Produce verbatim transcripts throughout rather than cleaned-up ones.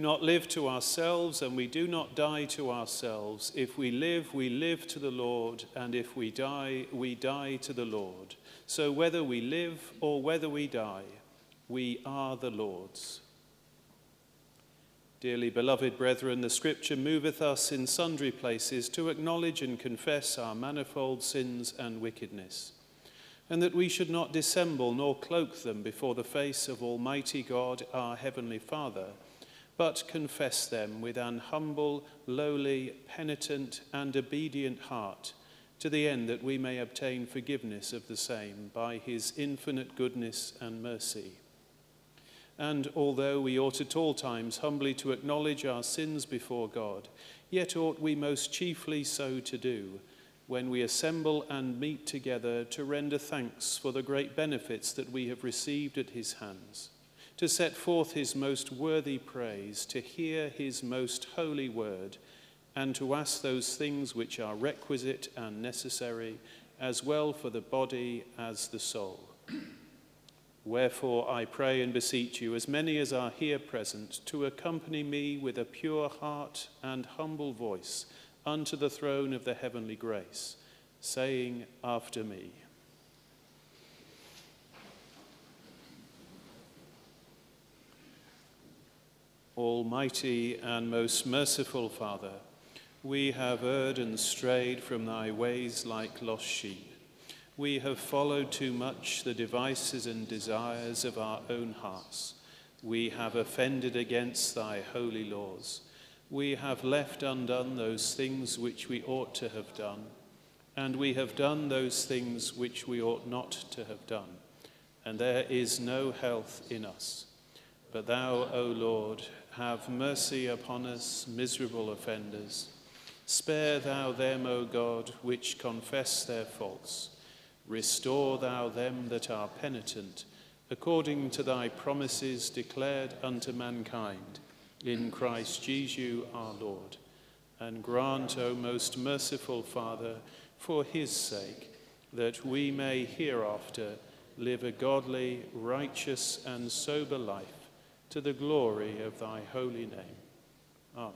not live to ourselves, and we do not die to ourselves. If we live, we live to the Lord, and if we die, we die to the Lord. So whether we live or whether we die, we are the Lord's. Dearly beloved brethren, the Scripture moveth us in sundry places to acknowledge and confess our manifold sins and wickedness, and that we should not dissemble nor cloak them before the face of Almighty God, our Heavenly Father, but confess them with an humble, lowly, penitent, and obedient heart, to the end that we may obtain forgiveness of the same by his infinite goodness and mercy. And although we ought at all times humbly to acknowledge our sins before God, yet ought we most chiefly so to do, when we assemble and meet together to render thanks for the great benefits that we have received at his hands, to set forth his most worthy praise, to hear his most holy word, and to ask those things which are requisite and necessary, as well for the body as the soul. Wherefore I pray and beseech you, as many as are here present, to accompany me with a pure heart and humble voice unto the throne of the heavenly grace, saying after me, Almighty and most merciful Father, we have erred and strayed from thy ways like lost sheep. We have followed too much the devices and desires of our own hearts. We have offended against thy holy laws. We have left undone those things which we ought to have done, and we have done those things which we ought not to have done, and there is no health in us. But thou, O Lord, have mercy upon us, miserable offenders. Spare thou them, O God, which confess their faults. Restore thou them that are penitent, according to thy promises declared unto mankind, in Christ Jesus our Lord. And grant, O most merciful Father, for his sake, that we may hereafter live a godly, righteous, and sober life, to the glory of thy holy name. Amen.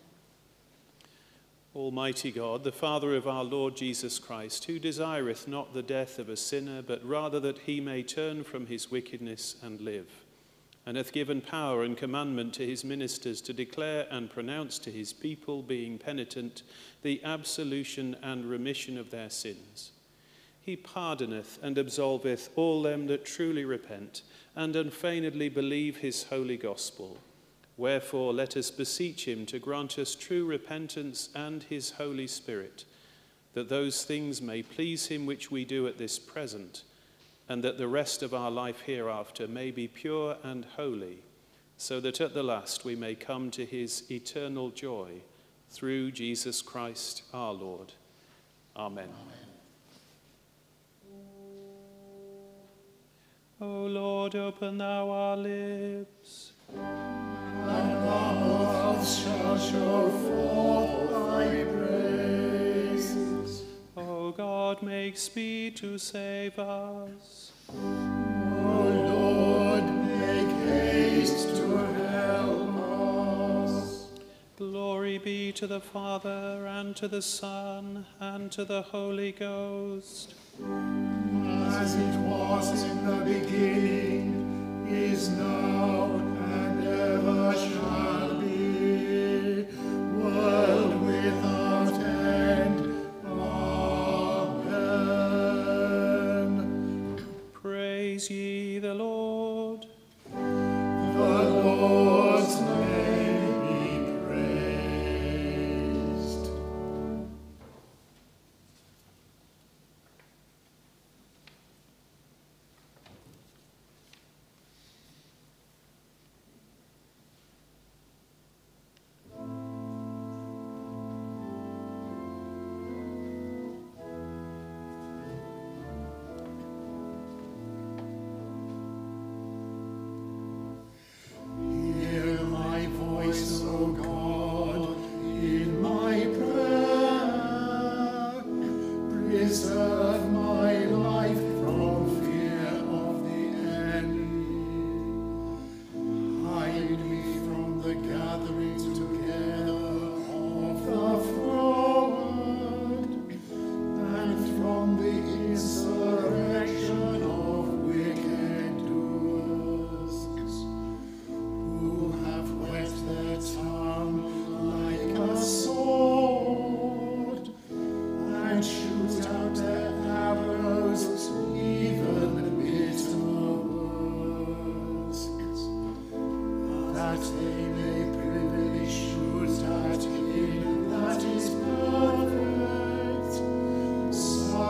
Almighty God, the Father of our Lord Jesus Christ, who desireth not the death of a sinner, but rather that he may turn from his wickedness and live, and hath given power and commandment to his ministers to declare and pronounce to his people, being penitent, the absolution and remission of their sins. He pardoneth and absolveth all them that truly repent, and unfeignedly believe his holy gospel. Wherefore let us beseech him to grant us true repentance and his Holy Spirit, that those things may please him which we do at this present, and that the rest of our life hereafter may be pure and holy, so that at the last we may come to his eternal joy, through Jesus Christ our Lord. Amen. Amen. O Lord, open thou our lips, and our mouths shall show forth thy praise. O God, make speed to save us. O Lord, make haste to help us. Glory be to the Father, and to the Son, and to the Holy Ghost. As it was in the beginning, is now, and ever shall be, world without end. Amen. Praise ye the Lord. The Lord's name be praised. Hear my voice, O God, in my prayer. Preserve my life from fear of the enemy. Hide me from the gathering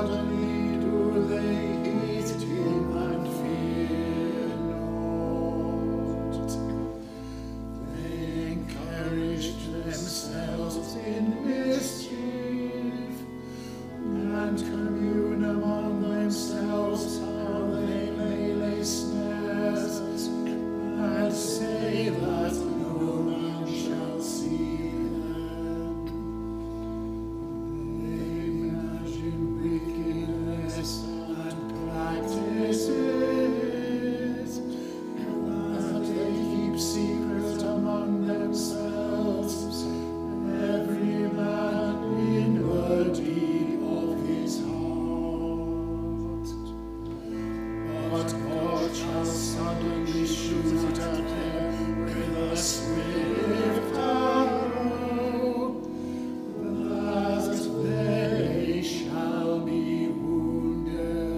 suddenly do they hate him and fear not. They encouraged themselves in mischief and commune among themselves how they may lay snares and say that no man shall see them. They imagine wickedness and practice it, that they keep secret among themselves, every man in the deed of his heart. But God shall suddenly shoot at them with a swift arrow, that they shall be wounded.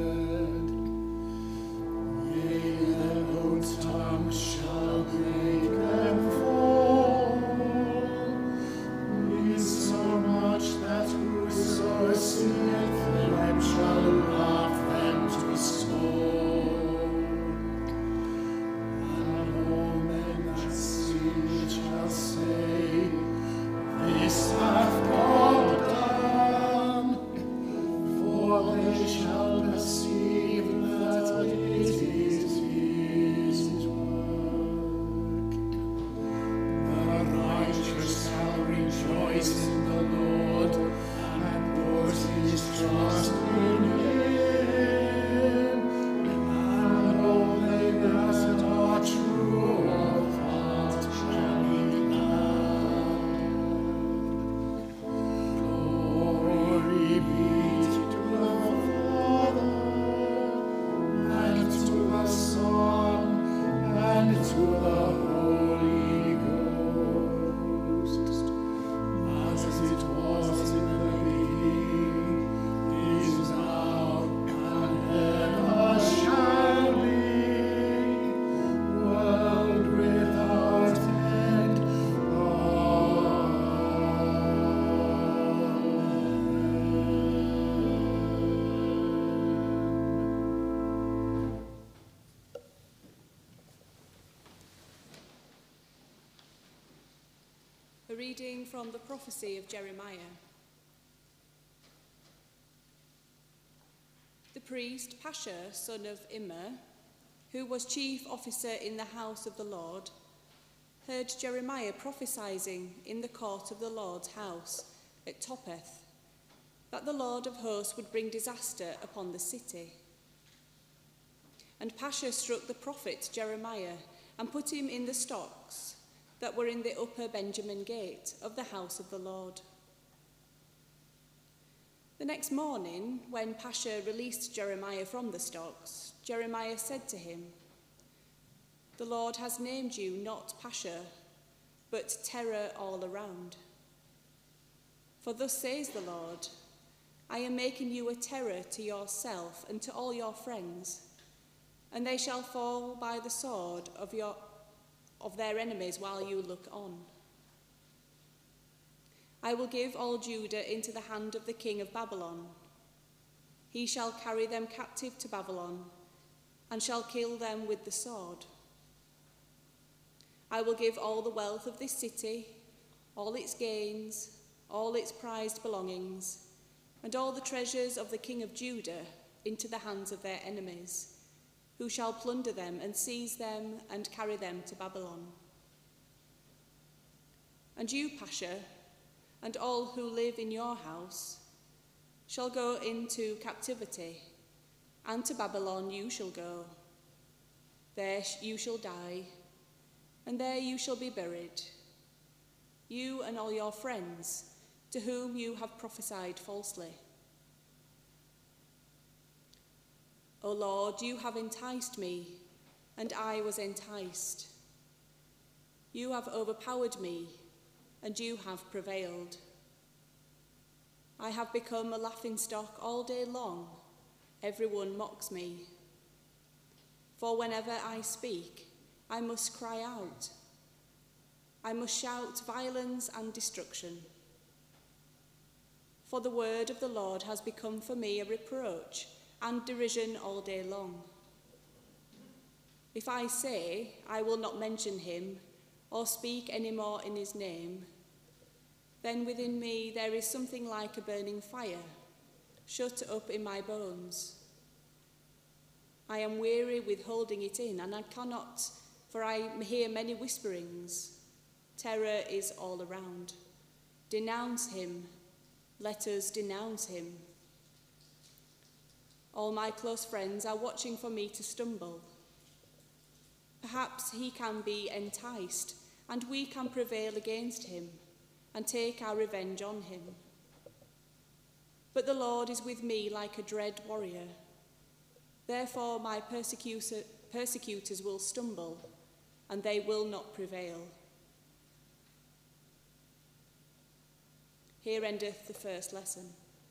Yea, their own tongue shall make them fall, insomuch that whoso seeth them shall laugh them to scorn. And all men that see it shall say, This hath God done, for they shall perceive that it is his work. The righteous shall rejoice in the Lord, and put his trust in him. And all they that are true of heart shall be glad. Glory be to the Father, and to the Son, and to the Holy Ghost, as it was in the beginning, is now, and ever shall be, world without end. A reading from the prophecy of Jeremiah. The priest Pashur, son of Immer, who was chief officer in the house of the Lord, heard Jeremiah prophesying in the court of the Lord's house at Topheth, that the Lord of hosts would bring disaster upon the city. And Pashur struck the prophet Jeremiah and put him in the stocks that were in the upper Benjamin gate of the house of the Lord. The next morning, when Pashur released Jeremiah from the stocks, Jeremiah said to him, The Lord has named you not Pashur, but terror all around. For thus says the Lord, I am making you a terror to yourself and to all your friends, and they shall fall by the sword of your of their enemies while you look on. I will give all Judah into the hand of the king of Babylon. He shall carry them captive to Babylon, and shall kill them with the sword. I will give all the wealth of this city, all its gains, all its prized belongings, and all the treasures of the king of Judah into the hands of their enemies, who shall plunder them and seize them and carry them to Babylon. And you, Pashur, and all who live in your house, shall go into captivity, and to Babylon you shall go. There you shall die, and there you shall be buried, you and all your friends, to whom you have prophesied falsely. O Lord, you have enticed me, and I was enticed. You have overpowered me, and you have prevailed. I have become a laughingstock all day long. Everyone mocks me. For whenever I speak, I must cry out. I must shout violence and destruction. for the word of the Lord has become for me a reproach and derision all day long. If I say, I will not mention him, or speak any more in his name, then within me there is something like a burning fire, shut up in my bones. I am weary with holding it in, and I cannot, for I hear many whisperings. Terror is all around. Denounce him. Let us denounce him. All my close friends are watching for me to stumble. Perhaps he can be enticed, and we can prevail against him and take our revenge on him. But the Lord is with me like a dread warrior. Therefore my persecutor, persecutors will stumble, and they will not prevail. Here endeth the first lesson.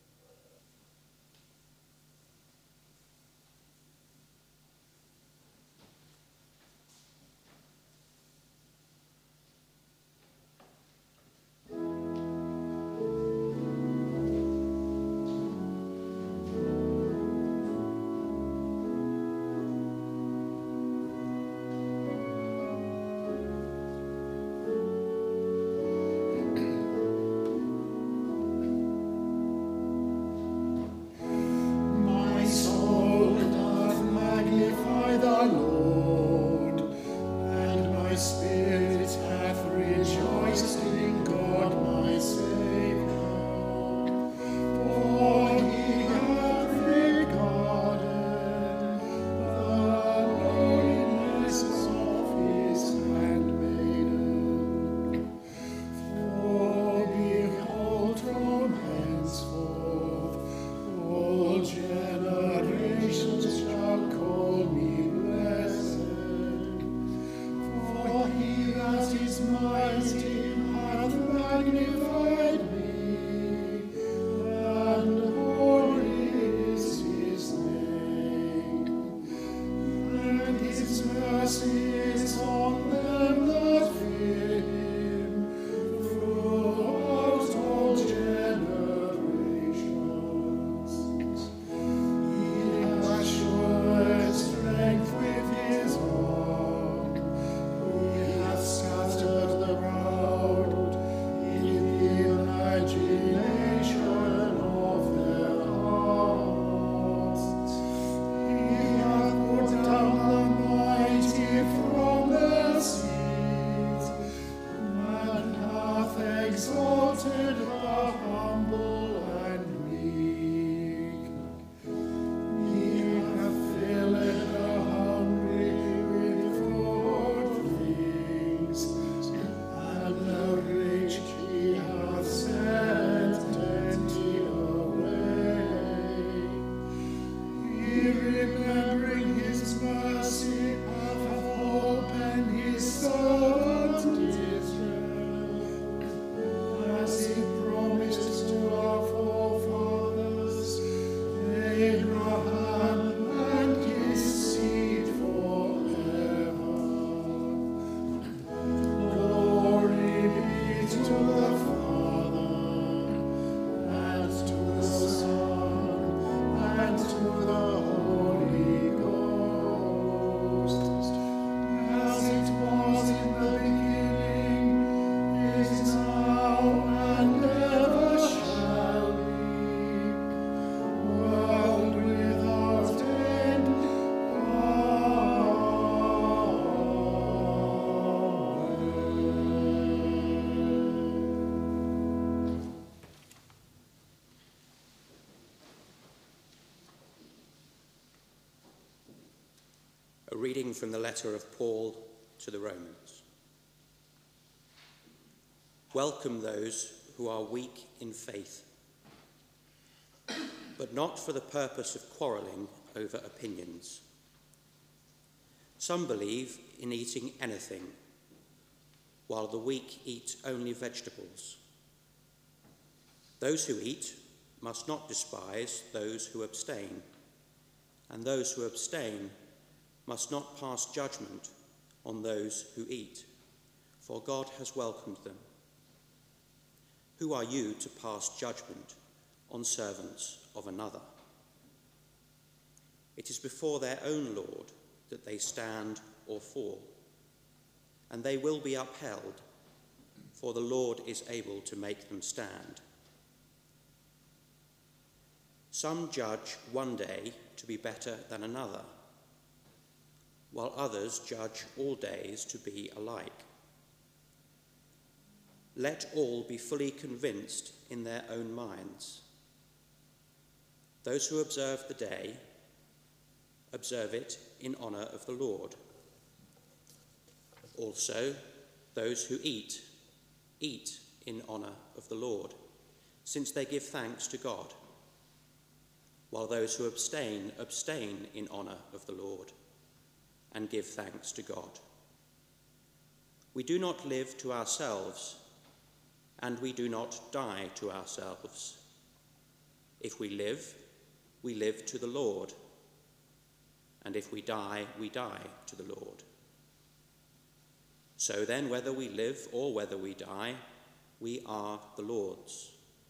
A reading from the letter of Paul to the Romans. Welcome those who are weak in faith, but not for the purpose of quarrelling over opinions. Some believe in eating anything, while the weak eat only vegetables. Those who eat must not despise those who abstain, and those who abstain must not pass judgment on those who eat, for God has welcomed them. Who are you to pass judgment on servants of another. It is before their own Lord that they stand or fall, and they will be upheld, for the Lord is able to make them stand. Some judge one day to be better than another, while others judge all days to be alike. Let all be fully convinced in their own minds. Those who observe the day, observe it in honour of the Lord. Also, those who eat, eat in honour of the Lord, since they give thanks to God, while those who abstain, abstain in honour of the Lord, and give thanks to God. We do not live to ourselves, and we do not die to ourselves. If we live, we live to the Lord, and if we die, we die to the Lord. So then, whether we live or whether we die, we are the Lord's.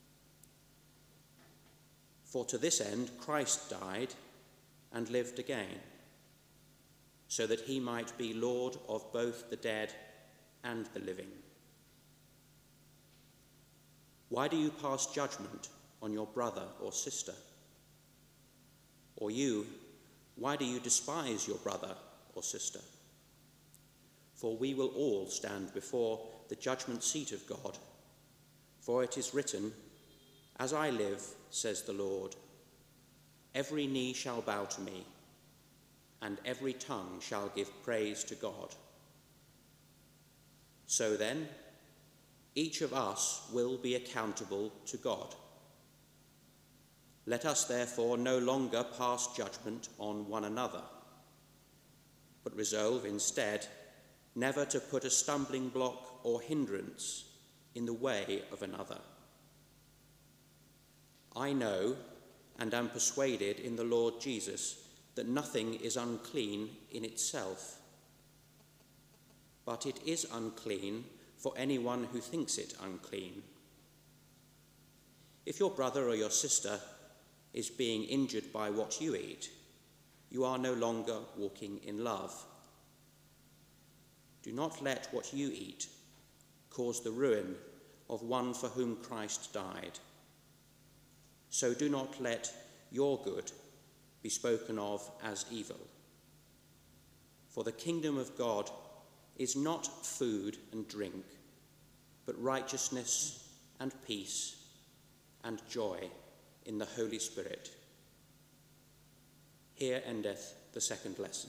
For to this end Christ died and lived again, so that he might be Lord of both the dead and the living. Why do you pass judgment on your brother or sister? Or you, why do you despise your brother or sister? For we will all stand before the judgment seat of God. For it is written, "As I live, says the Lord, every knee shall bow to me, and every tongue shall give praise to God." So then, each of us will be accountable to God. Let us therefore no longer pass judgment on one another, but resolve instead never to put a stumbling block or hindrance in the way of another. I know and am persuaded in the Lord Jesus that nothing is unclean in itself, but it is unclean for anyone who thinks it unclean. If your brother or your sister is being injured by what you eat, you are no longer walking in love. Do not let what you eat cause the ruin of one for whom Christ died. So do not let your good be spoken of as evil. For the kingdom of God is not food and drink, but righteousness and peace and joy in the Holy Spirit. Here endeth the second lesson.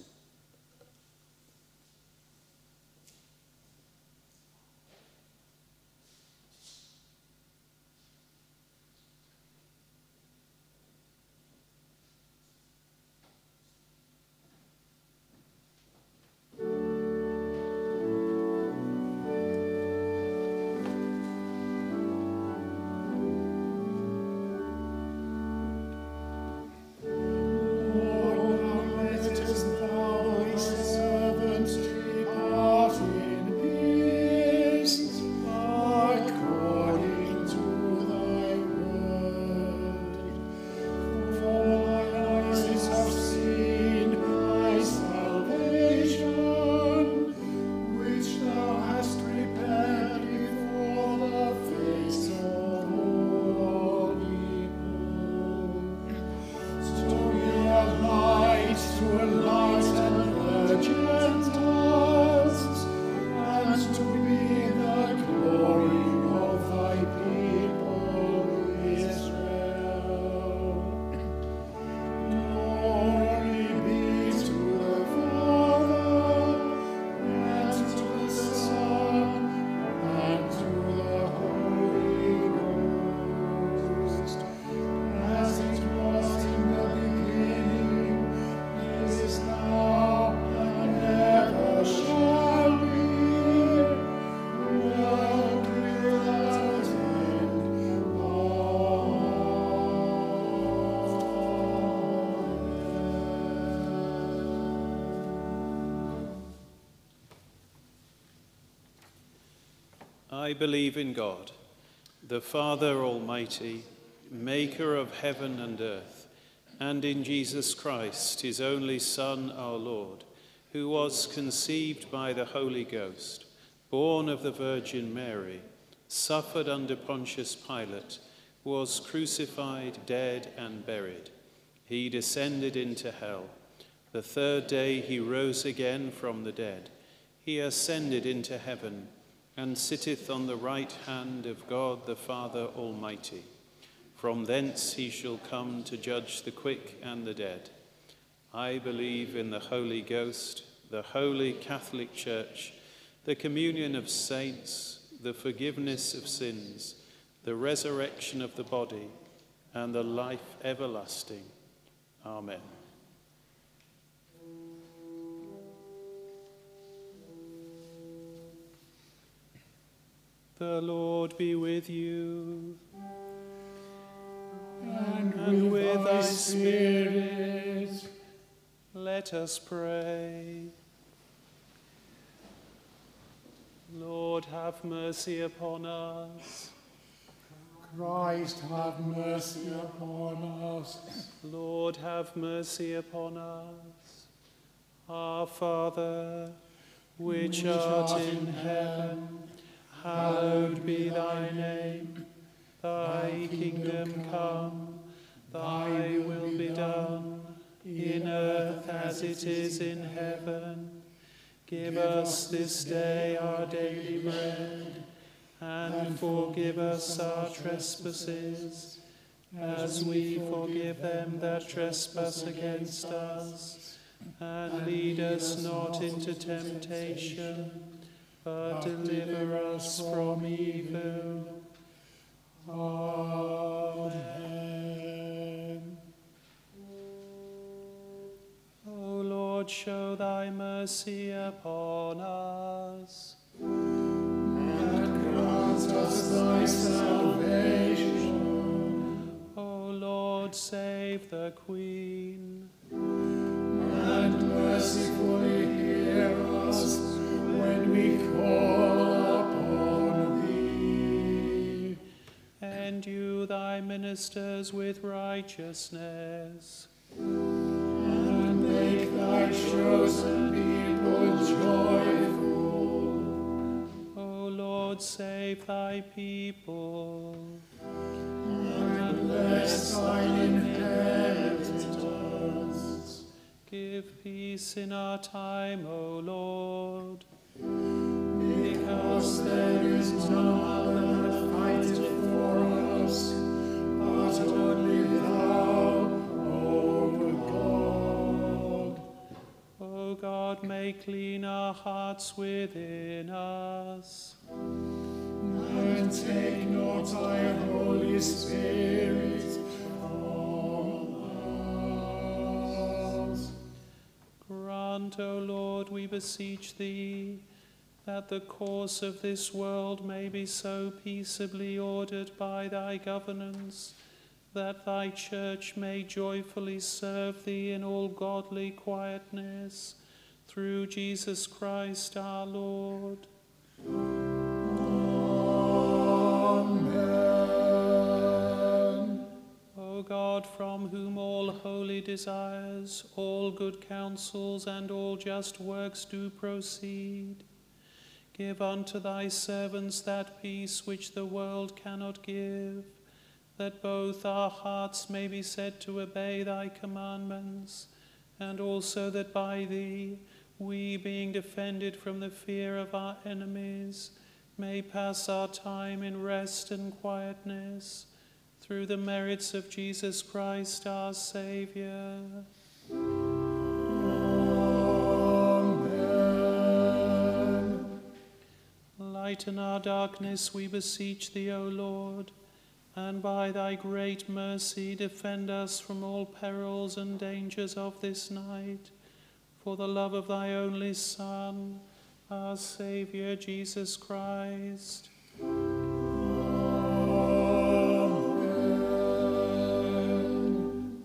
I believe in God, the Father Almighty, maker of heaven and earth, and in Jesus Christ, his only Son, our Lord, who was conceived by the Holy Ghost, born of the Virgin Mary, suffered under Pontius Pilate, was crucified, dead, and buried. He descended into hell. The third day he rose again from the dead. He ascended into heaven, and sitteth on the right hand of God the Father Almighty. From thence he shall come to judge the quick and the dead. I believe in the Holy Ghost, the holy Catholic Church, the communion of saints, the forgiveness of sins, the resurrection of the body, and the life everlasting. Amen. The Lord be with you. And, and with, with thy thy spirit. Let us pray. Lord, have mercy upon us. Christ, have mercy upon us. Lord, have mercy upon us. Our Father, which, which art, art in heaven, hallowed be thy name. Thy kingdom come, thy will be done, in earth as it is in heaven. Give us this day our daily bread, and forgive us our trespasses, as we forgive them that trespass against us. And lead us not into temptation, but deliver us from evil. Amen. O Lord, show thy mercy upon us. And grant us thy salvation. O Lord, save the Queen. And mercifully hear us when we call upon thee. Endue thy ministers with righteousness. And make thy chosen people joyful. O Lord, save thy people. And bless thine inheritance. Give peace in our time, O Lord. Because there is none other that fighteth for us, but only thou, O God. O God, make clean our hearts within us. And take not thy Holy Spirit from us. Grant, O Lord, we beseech thee, that the course of this world may be so peaceably ordered by thy governance, that thy church may joyfully serve thee in all godly quietness, through Jesus Christ our Lord. Amen. O God, from whom all holy desires, all good counsels, and all just works do proceed, give unto thy servants that peace which the world cannot give, that both our hearts may be said to obey thy commandments, and also that by thee we, being defended from the fear of our enemies, may pass our time in rest and quietness, through the merits of Jesus Christ our Saviour. Amen. Lighten our darkness, we beseech thee, O Lord, and by thy great mercy defend us from all perils and dangers of this night, for the love of thy only Son, our Saviour, Jesus Christ. Amen.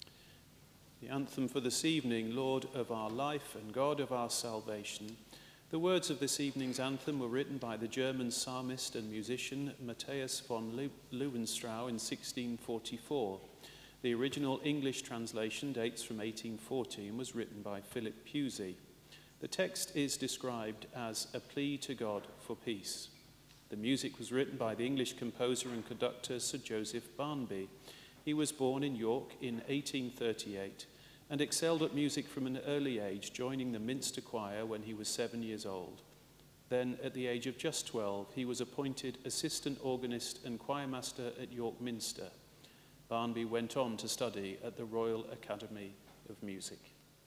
The anthem for this evening, Lord of our life and God of our salvation, The words of this evening's anthem were written by the German psalmist and musician Matthias von Lewenstrau in sixteen forty-four. The original English translation dates from eighteen forty and was written by Philip Pusey. The text is described as a plea to God for peace. The music was written by the English composer and conductor Sir Joseph Barnby. He was born in York in eighteen thirty-eight and excelled at music from an early age, joining the Minster Choir when he was seven years old. Then, at the age of just twelve, he was appointed assistant organist and choirmaster at York Minster. Barnby went on to study at the Royal Academy of Music.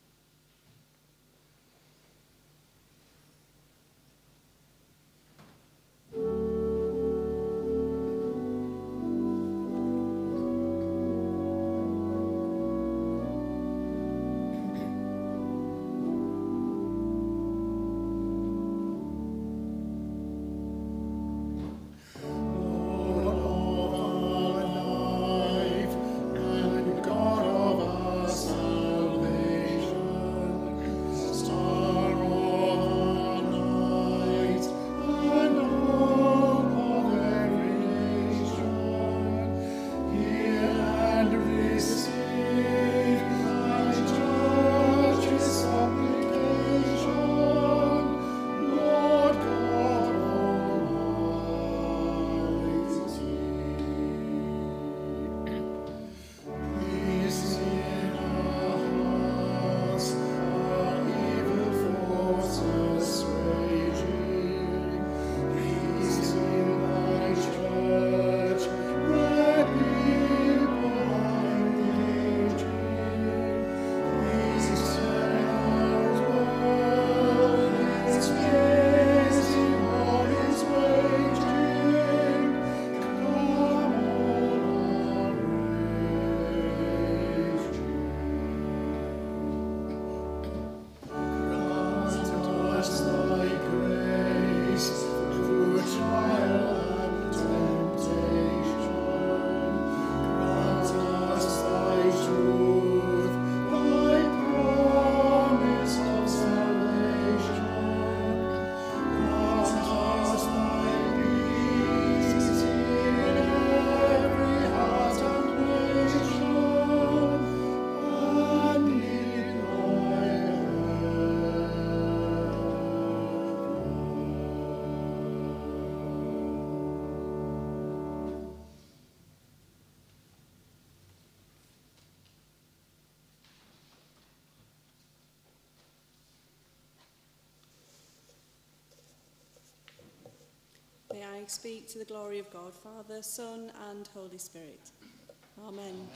May I speak to the glory of God, Father, Son, and Holy Spirit. Amen. Amen.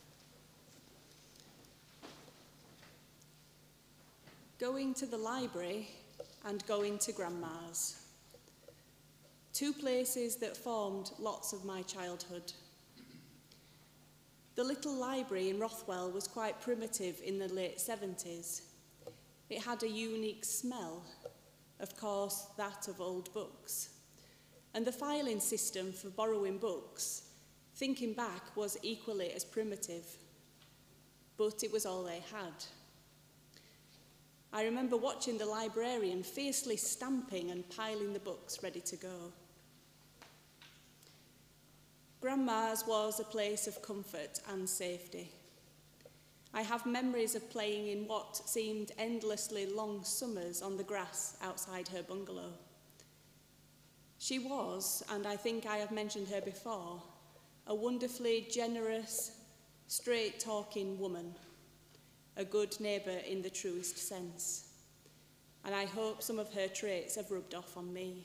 Going to the library and going to Grandma's. Two places that formed lots of my childhood. The little library in Rothwell was quite primitive in the late seventies. It had a unique smell, of course, that of old books. And the filing system for borrowing books, thinking back, was equally as primitive. But it was all they had. I remember watching the librarian fiercely stamping and piling the books ready to go. Grandma's was a place of comfort and safety. I have memories of playing in what seemed endlessly long summers on the grass outside her bungalow. She was, and I think I have mentioned her before, a wonderfully generous, straight-talking woman, a good neighbour in the truest sense. And I hope some of her traits have rubbed off on me.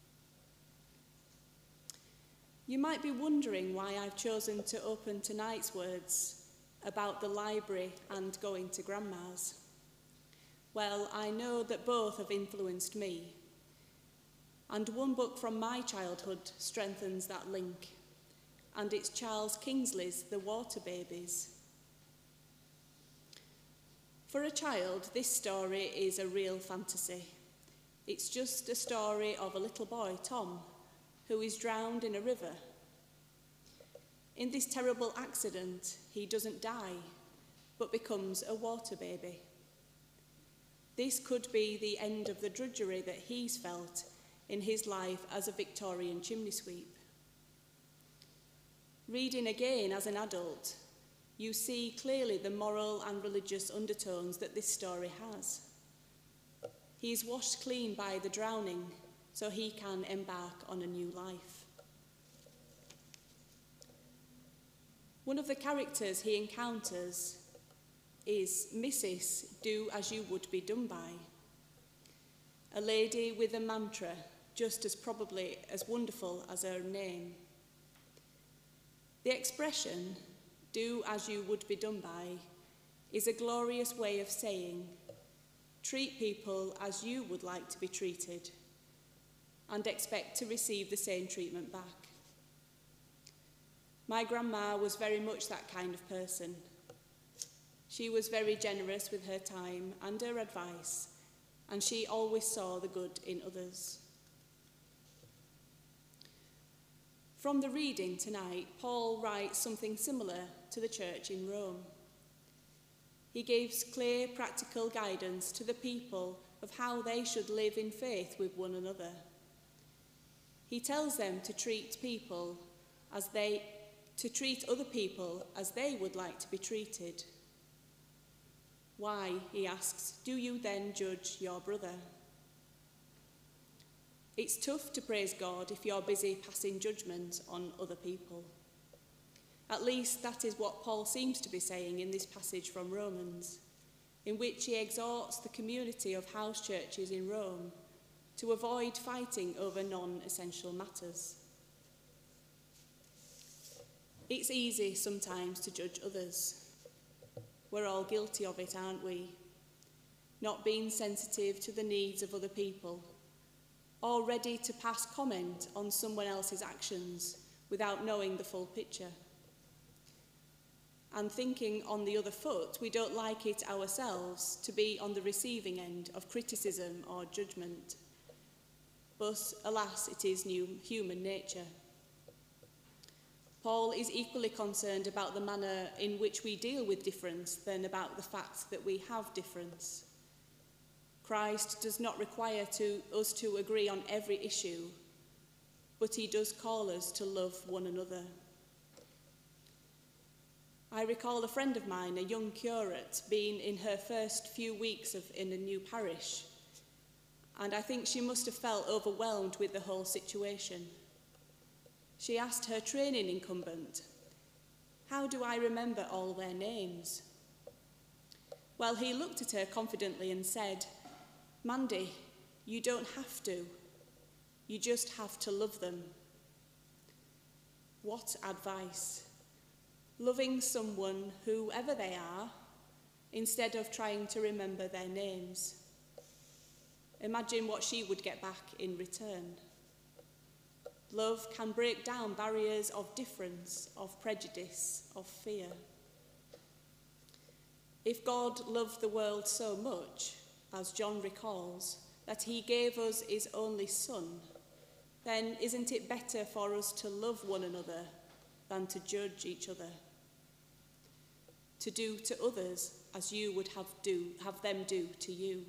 You might be wondering why I've chosen to open tonight's words about the library and going to Grandma's. Well, I know that both have influenced me. And one book from my childhood strengthens that link, and it's Charles Kingsley's The Water Babies. For a child, this story is a real fantasy. It's just a story of a little boy, Tom, who is drowned in a river. In this terrible accident, he doesn't die, but becomes a water baby. This could be the end of the drudgery that he's felt in his life as a Victorian chimney sweep. Reading again as an adult, you see clearly the moral and religious undertones that this story has. He is washed clean by the drowning, so he can embark on a new life. One of the characters he encounters is Missus Do As You Would Be Done By, a lady with a mantra just as probably as wonderful as her name. The expression, do as you would be done by, is a glorious way of saying, treat people as you would like to be treated and expect to receive the same treatment back. My grandma was very much that kind of person. She was very generous with her time and her advice, and she always saw the good in others. From the reading tonight, Paul writes something similar to the church in Rome. He gives clear, practical guidance to the people of how they should live in faith with one another. He tells them to treat people as they, to treat other people as they would like to be treated. Why, he asks, do you then judge your brother? It's tough to praise God if you're busy passing judgment on other people. At least that is what Paul seems to be saying in this passage from Romans, in which he exhorts the community of house churches in Rome to avoid fighting over non-essential matters. It's easy sometimes to judge others. We're all guilty of it, aren't we? Not being sensitive to the needs of other people, or ready to pass comment on someone else's actions without knowing the full picture. And thinking on the other foot, we don't like it ourselves to be on the receiving end of criticism or judgment. But alas, it is new human nature. Paul is equally concerned about the manner in which we deal with difference than about the fact that we have difference. Christ does not require to, us to agree on every issue, but he does call us to love one another. I recall a friend of mine, a young curate, being in her first few weeks of, in a new parish, and I think she must have felt overwhelmed with the whole situation. She asked her training incumbent, "How do I remember all their names?" Well, he looked at her confidently and said, "Mandy, you don't have to. You just have to love them." What advice! Loving someone, whoever they are, instead of trying to remember their names. Imagine what she would get back in return. Love can break down barriers of difference, of prejudice, of fear. If God loved the world so much, as John recalls, that he gave us his only Son, then isn't it better for us to love one another than to judge each other? To do to others as you would have, do, have them do to you.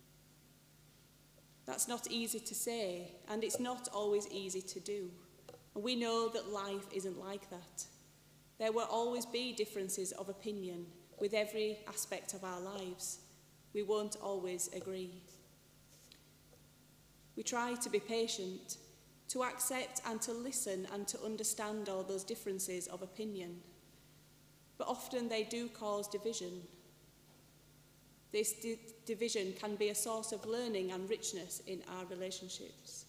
That's not easy to say, and it's not always easy to do. And we know that life isn't like that. There will always be differences of opinion with every aspect of our lives. We won't always agree. We try to be patient, to accept and to listen and to understand all those differences of opinion. But often they do cause division. This di- division can be a source of learning and richness in our relationships.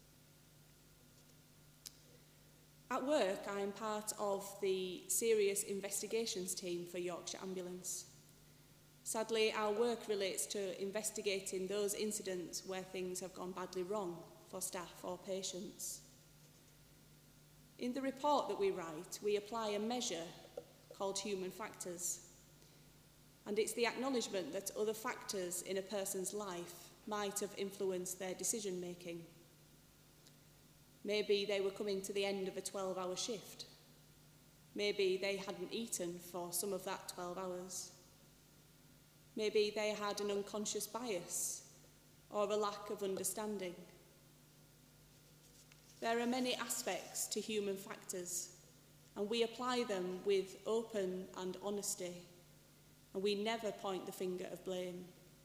At work, I am part of the serious investigations team for Yorkshire Ambulance. Sadly, our work relates to investigating those incidents where things have gone badly wrong for staff or patients. In the report that we write, we apply a measure called human factors. And it's the acknowledgement that other factors in a person's life might have influenced their decision making. Maybe they were coming to the end of a twelve-hour shift. Maybe they hadn't eaten for some of that twelve hours. Maybe they had an unconscious bias or a lack of understanding. There are many aspects to human factors, and we apply them with open and honesty, and we never point the finger of blame.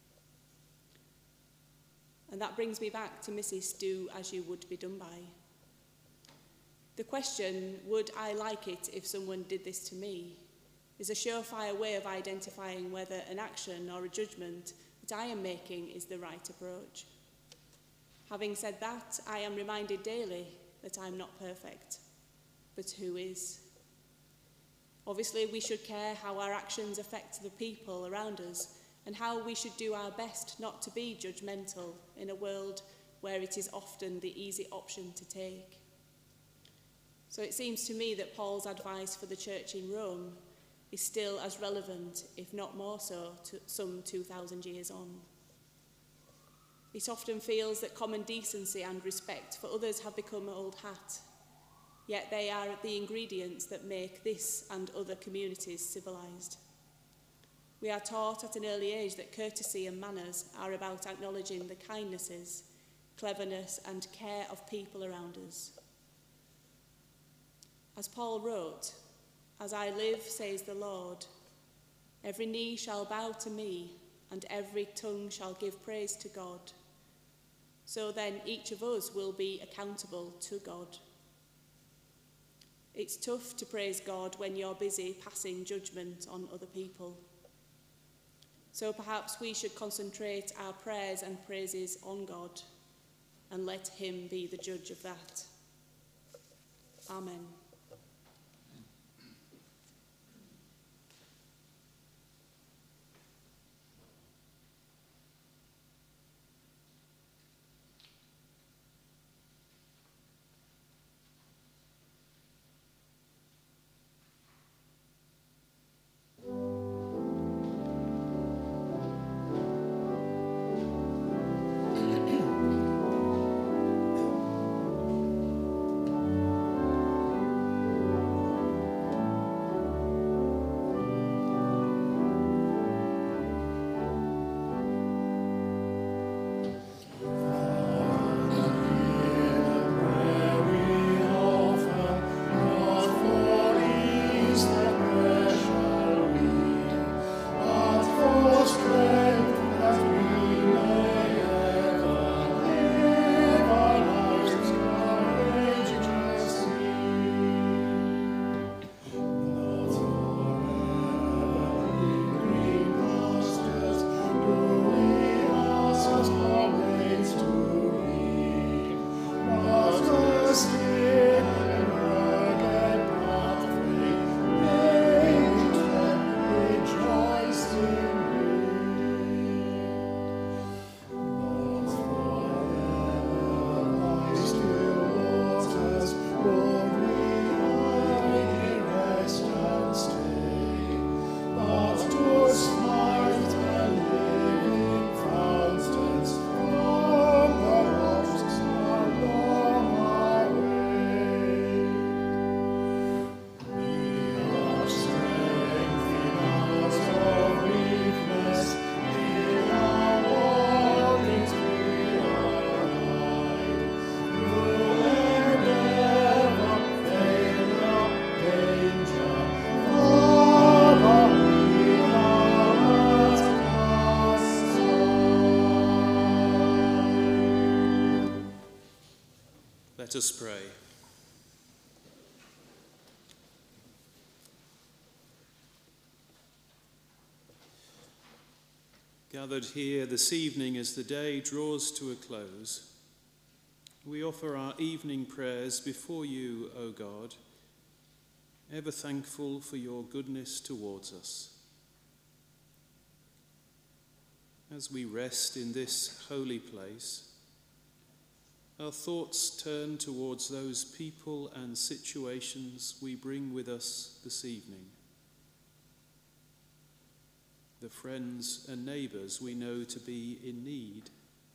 And that brings me back to Missus Do As You Would Be Done By. The question, would I like it if someone did this to me, is a surefire way of identifying whether an action or a judgment that I am making is the right approach. Having said that, I am reminded daily that I'm not perfect, but who is? Obviously, we should care how our actions affect the people around us and how we should do our best not to be judgmental in a world where it is often the easy option to take. So it seems to me that Paul's advice for the church in Rome is still as relevant, if not more so, to some two thousand years on. It often feels that common decency and respect for others have become old hat, yet they are the ingredients that make this and other communities civilised. We are taught at an early age that courtesy and manners are about acknowledging the kindnesses, cleverness and care of people around us. As Paul wrote, "As I live, says the Lord, every knee shall bow to me, and every tongue shall give praise to God. So then each of us will be accountable to God." It's tough to praise God when you're busy passing judgment on other people. So perhaps we should concentrate our prayers and praises on God and let him be the judge of that. Amen. Let us pray. Gathered here this evening as the day draws to a close, we offer our evening prayers before you, O God, ever thankful for your goodness towards us. As we rest in this holy place, our thoughts turn towards those people and situations we bring with us this evening. The friends and neighbours we know to be in need.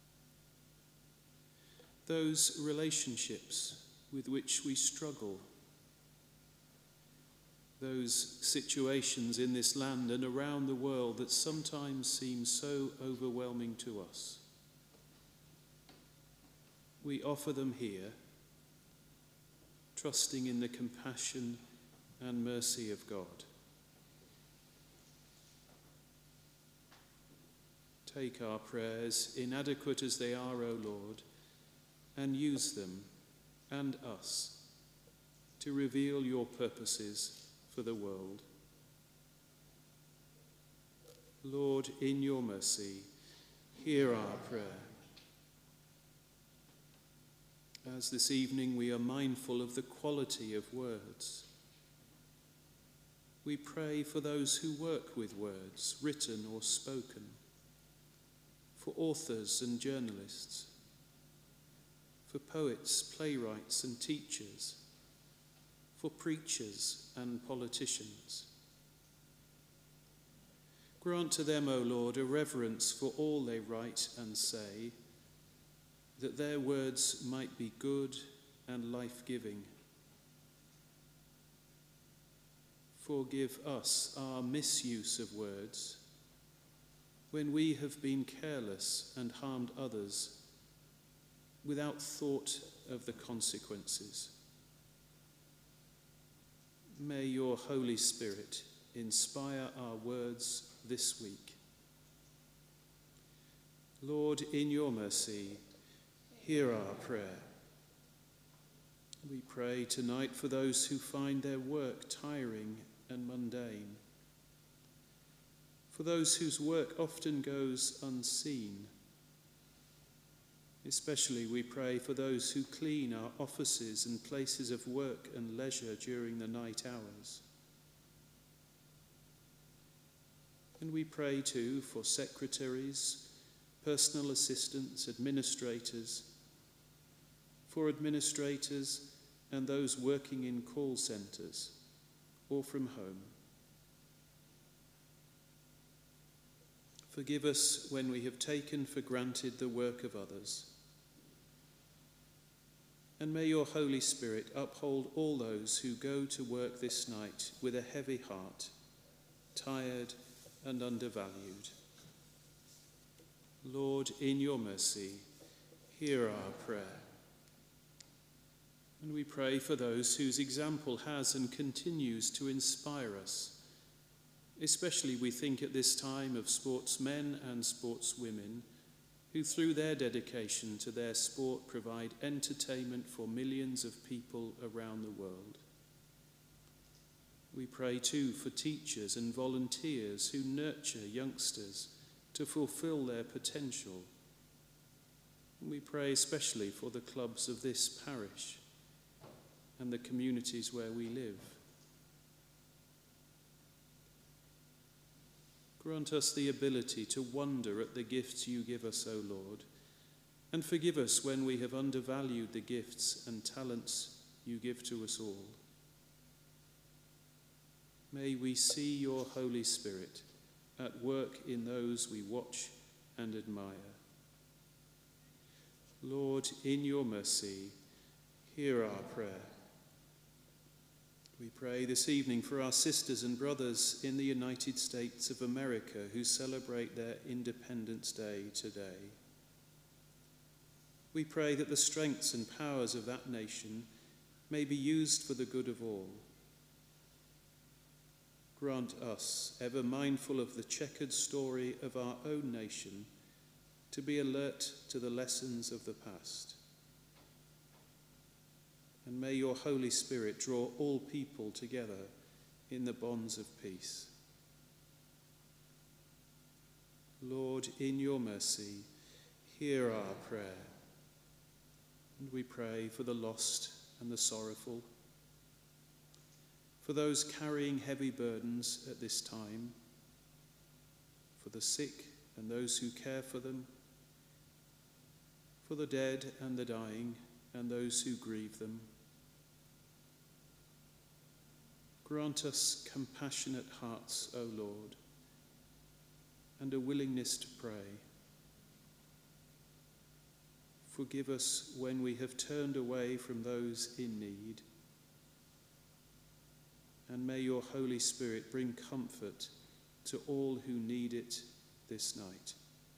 Those relationships with which we struggle. those situations in this land and around the world that sometimes seem so overwhelming to us. We offer them here, trusting in the compassion and mercy of God. Take our prayers, inadequate as they are, O Lord, and use them and us to reveal your purposes for the world. Lord, in your mercy, hear our prayer. As this evening we are mindful of the quality of words, we pray for those who work with words, written or spoken, for authors and journalists, for poets, playwrights and teachers, for preachers and politicians. Grant to them, O Lord, a reverence for all they write and say, that their words might be good and life-giving. Forgive us our misuse of words when we have been careless and harmed others without thought of the consequences. May your Holy Spirit inspire our words this week. Lord, in your mercy, hear our prayer. We pray tonight for those who find their work tiring and mundane, for those whose work often goes unseen. Especially we pray for those who clean our offices and places of work and leisure during the night hours. And we pray too for secretaries, personal assistants, administrators, for administrators and those working in call centres or from home. Forgive us when we have taken for granted the work of others. And may your Holy Spirit uphold all those who go to work this night with a heavy heart, tired and undervalued. Lord, in your mercy, hear our prayer. And we pray for those whose example has and continues to inspire us. Especially we think at this time of sportsmen and sportswomen who through their dedication to their sport provide entertainment for millions of people around the world. We pray too for teachers and volunteers who nurture youngsters to fulfill their potential. And we pray especially for the clubs of this parish and the communities where we live. Grant us the ability to wonder at the gifts you give us, O Lord, and forgive us when we have undervalued the gifts and talents you give to us all. May we see your Holy Spirit at work in those we watch and admire. Lord, in your mercy, hear our prayer. We pray this evening for our sisters and brothers in the United States of America who celebrate their Independence Day today. We pray that the strengths and powers of that nation may be used for the good of all. Grant us, ever mindful of the checkered story of our own nation, to be alert to the lessons of the past. And may your Holy Spirit draw all people together in the bonds of peace. Lord, in your mercy, hear our prayer. And we pray for the lost and the sorrowful, for those carrying heavy burdens at this time, for the sick and those who care for them, for the dead and the dying and those who grieve them. Grant us compassionate hearts, O Lord, and a willingness to pray. Forgive us when we have turned away from those in need, and may your Holy Spirit bring comfort to all who need it this night.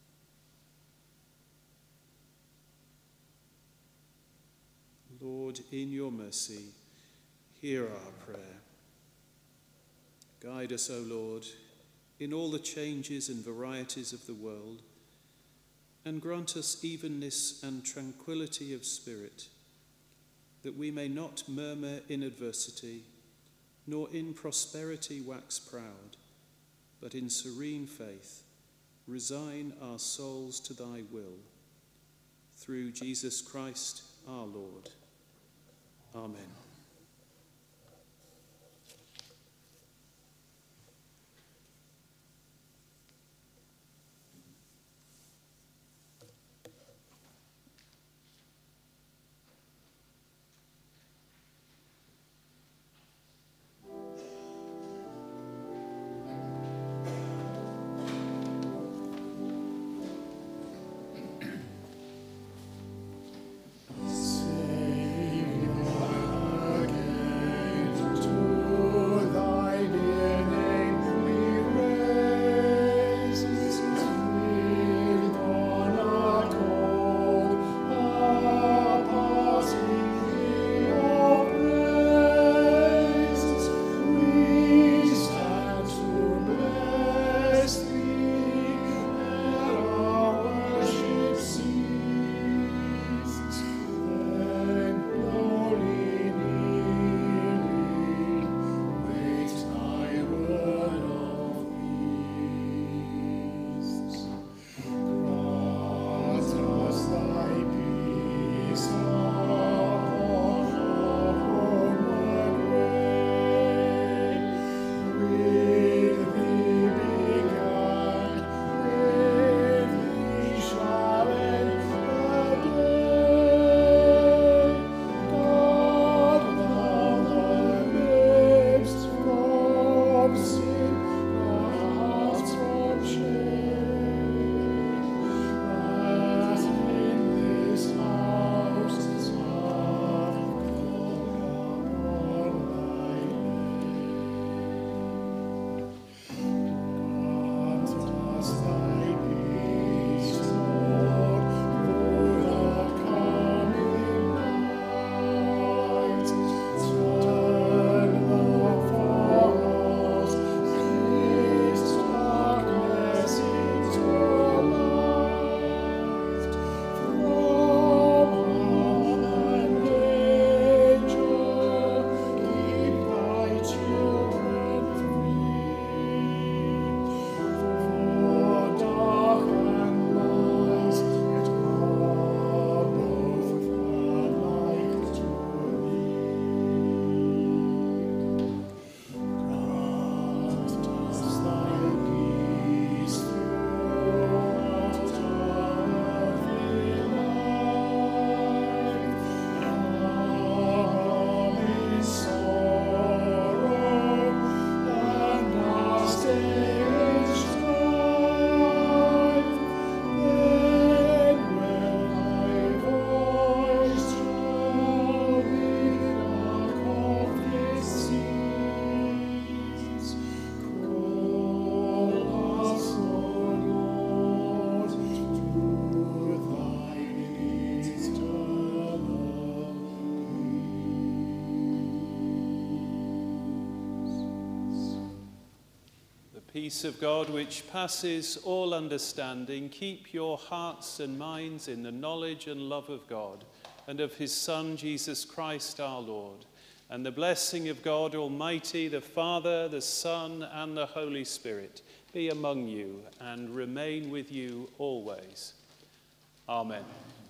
Lord, in your mercy, hear our prayer. Guide us, O Lord, in all the changes and varieties of the world, and grant us evenness and tranquility of spirit, that we may not murmur in adversity, nor in prosperity wax proud, but in serene faith resign our souls to thy will. Through Jesus Christ our Lord. Amen. Peace of God, which passes all understanding, keep your hearts and minds in the knowledge and love of God and of his Son, Jesus Christ our Lord. And the blessing of God Almighty, the Father, the Son, and the Holy Spirit be among you and remain with you always. Amen.